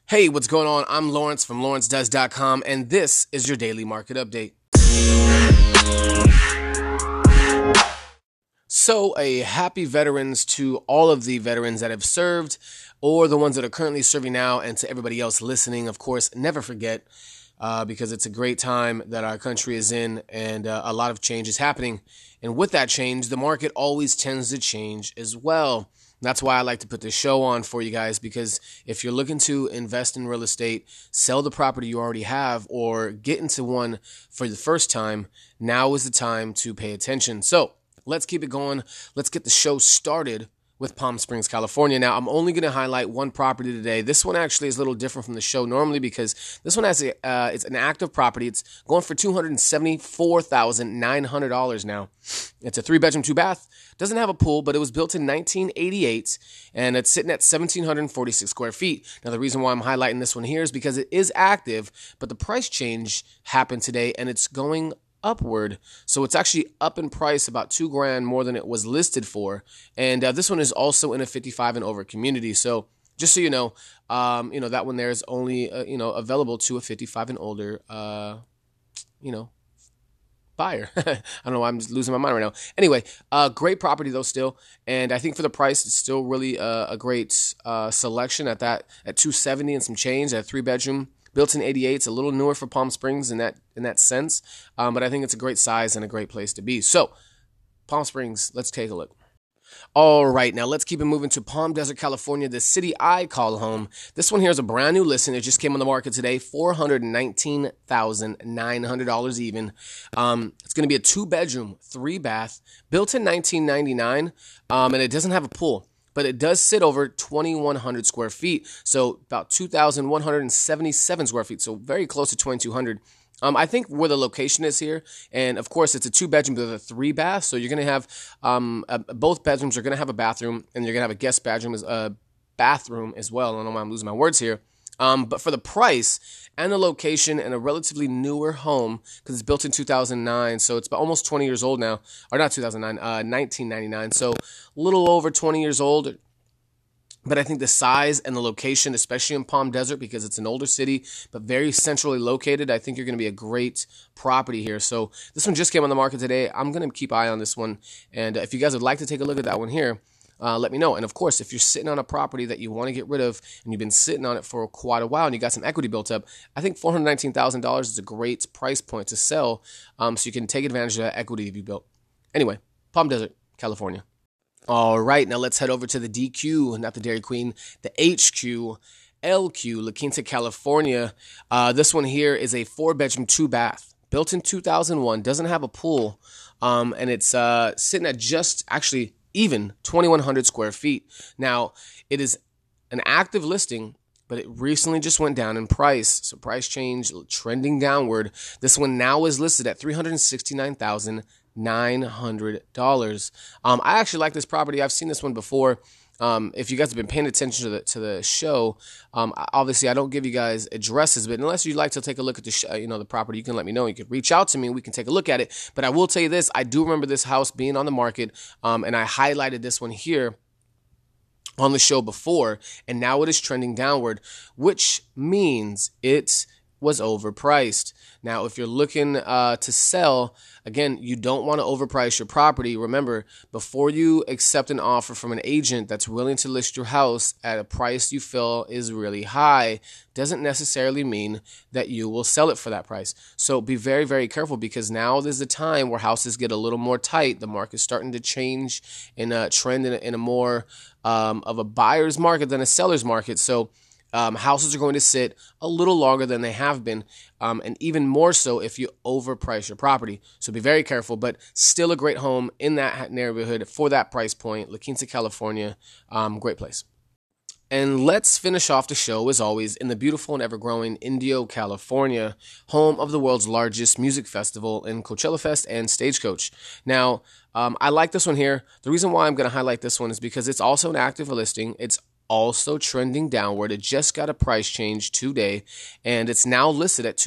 Hey, what's going on? I'm Lawrence from lawrencedoes.com, and this is your daily market update. So, a happy veterans to all of the veterans that have served or the ones that are currently serving now, and to everybody else listening, of course, never forget, because it's a great time that our country is in, and a lot of change is happening. And with that change, the market always tends to change as well. That's why I like to put this show on for you guys, because if you're looking to invest in real estate, sell the property you already have, or get into one for the first time, now is the time to pay attention. So let's keep it going. Let's get the show started with Palm Springs, California. Now, I'm only going to highlight one property today. This one actually is a little different from the show normally, because this one has it's an active property. It's going for $274,900 now. It's a 3-bedroom, 2-bath. Doesn't have a pool, but it was built in 1988, and it's sitting at 1,746 square feet. Now, the reason why I'm highlighting this one here is because it is active, but the price change happened today, and it's going upward. So it's actually up in price about $2,000 more than it was listed for. And this one is also in a 55 and over community. So just so you know, that one there is only, available to a 55 and older, buyer. I don't know why I'm just losing my mind right now. Anyway, great property though still. And I think for the price, it's still really a great selection at $270 and some change, at a 3-bedroom. Built in 88, it's a little newer for Palm Springs in that sense, but I think it's a great size and a great place to be. So, Palm Springs, let's take a look. All right, now let's keep it moving to Palm Desert, California, the city I call home. This one here is a brand new listing. It just came on the market today, $419,900 even. It's going to be a 2-bedroom, 3-bath, built in 1999, and it doesn't have a pool. But it does sit over 2,100 square feet, so about 2,177 square feet, so very close to 2,200. I think where the location is here, and of course it's a 2-bedroom with a 3-bath, so you're going to have both bedrooms are going to have a bathroom, and you're going to have a guest bathroom as well. I don't know why I'm losing my words here. But for the price and the location and a relatively newer home, because it's built in 2009, so it's about almost 20 years old now, or not 2009, 1999, so a little over 20 years old. But I think the size and the location, especially in Palm Desert, because it's an older city, but very centrally located, I think you're going to be a great property here. So this one just came on the market today. I'm going to keep eye on this one. And if you guys would like to take a look at that one here, let me know. And of course, if you're sitting on a property that you want to get rid of and you've been sitting on it for quite a while and you got some equity built up, I think $419,000 is a great price point to sell, so you can take advantage of that equity if you built. Anyway, Palm Desert, California. All right, now let's head over to the DQ, not the Dairy Queen, the HQ, LQ, La Quinta, California. This one here is a 4-bedroom, 2-bath, built in 2001, doesn't have a pool, and it's sitting at just actually even 2,100 square feet. Now, it is an active listing, but it recently just went down in price. So price change trending downward. This one now is listed at $369,900. I actually like this property. I've seen this one before. If you guys have been paying attention to the show, obviously I don't give you guys addresses, but unless you'd like to take a look at the property, you can let me know. You can reach out to me and we can take a look at it. But I will tell you this, I do remember this house being on the market, and I highlighted this one here on the show before, and now it is trending downward, which means it was overpriced. Now, if you're looking to sell, again, you don't want to overprice your property. Remember, before you accept an offer from an agent that's willing to list your house at a price you feel is really high, doesn't necessarily mean that you will sell it for that price. So be very, very careful, because now there's a time where houses get a little more tight. The market's starting to change in a trend in a more of a buyer's market than a seller's market. So houses are going to sit a little longer than they have been, and even more so if you overprice your property. So be very careful, but still a great home in that neighborhood for that price point. La Quinta, California, great place. And let's finish off the show, as always, in the beautiful and ever-growing Indio, California, home of the world's largest music festival in Coachella Fest and Stagecoach. Now, I like this one here. The reason why I'm going to highlight this one is because it's also an active listing. It's also trending downward. It just got a price change today, and it's now listed at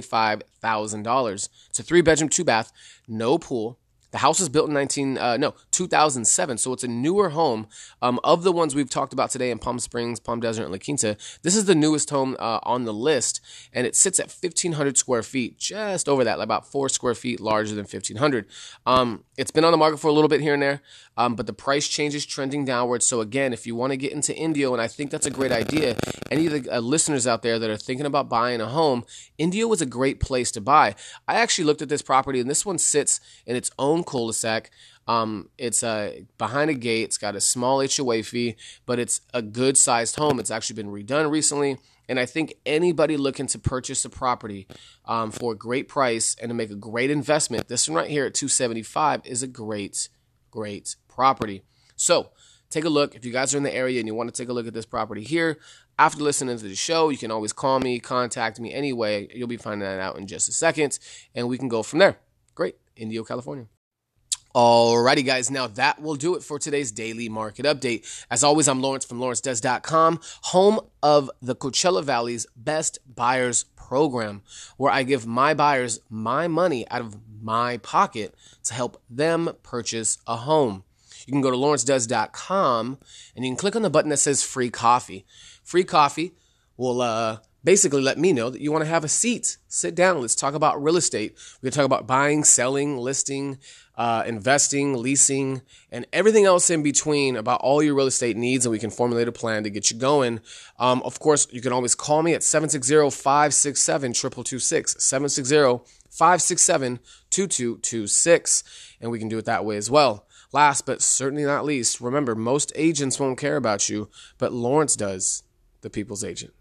$275,000. It's a 3-bedroom, 2-bath, no pool. The house was built in 2007. So it's a newer home. Of the ones we've talked about today in Palm Springs, Palm Desert, and La Quinta, this is the newest home on the list, and it sits at 1,500 square feet, just over that, like about 4 square feet larger than 1,500. It's been on the market for a little bit here and there, but the price change is trending downwards. So again, if you want to get into Indio, and I think that's a great idea, any of the listeners out there that are thinking about buying a home, Indio is a great place to buy. I actually looked at this property, and this one sits in its own cul-de-sac. It's behind a gate. It's got a small HOA fee, but it's a good-sized home. It's actually been redone recently, and I think anybody looking to purchase a property for a great price and to make a great investment, this one right here at $275 is a great property. So take a look. If you guys are in the area and you want to take a look at this property here, after listening to the show, you can always call me, contact me anyway. You'll be finding that out in just a second, and we can go from there. Great. Indio, California. Alrighty, guys. Now that will do it for today's daily market update. As always, I'm Lawrence from LawrenceDoes.com, home of the Coachella Valley's Best Buyers Program, where I give my buyers my money out of my pocket to help them purchase a home. You can go to LawrenceDoes.com and you can click on the button that says free coffee. Free coffee will basically let me know that you want to have a seat. Sit down. Let's talk about real estate. We're going to talk about buying, selling, listing, investing, leasing, and everything else in between about all your real estate needs, and we can formulate a plan to get you going. Of course, you can always call me at 760-567-2226, 760-567-2226, and we can do it that way as well. Last but certainly not least, remember, most agents won't care about you, but Lawrence does, the people's agent.